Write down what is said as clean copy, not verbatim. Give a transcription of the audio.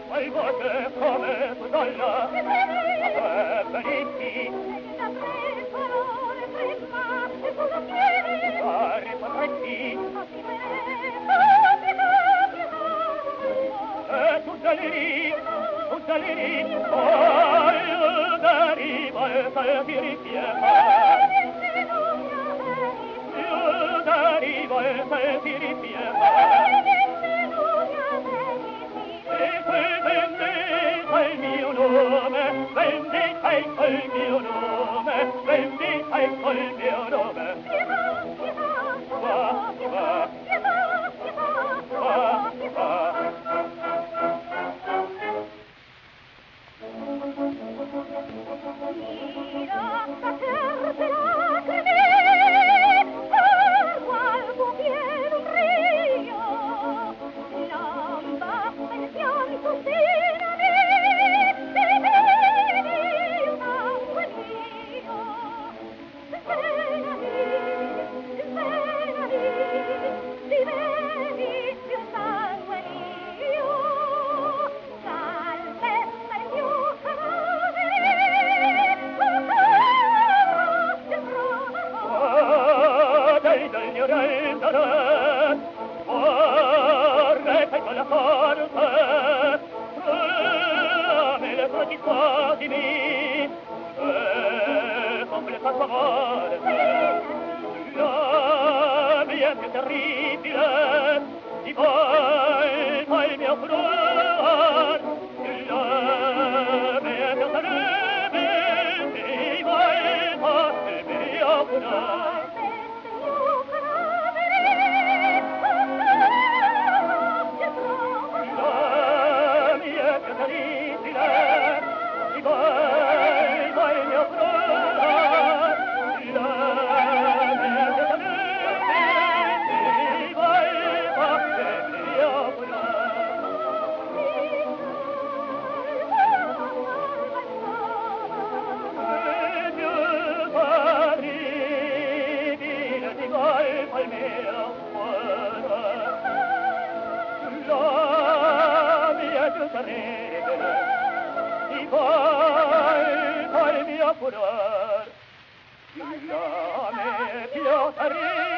Hai voce come tu donna, benissimo. Fare potresti, e tu saliri, poi deriva e ti rifiera. Deriva e ti rifiera. Il mio nome, vendetta il mio nome, vendetta il mio nome. Va, va, va, va. La mia più terribile ti volta il mio furor, la mia più terribile ti volta il mio furor. La mia più terribile ti volta il mio furor. Furor, la me più terribile.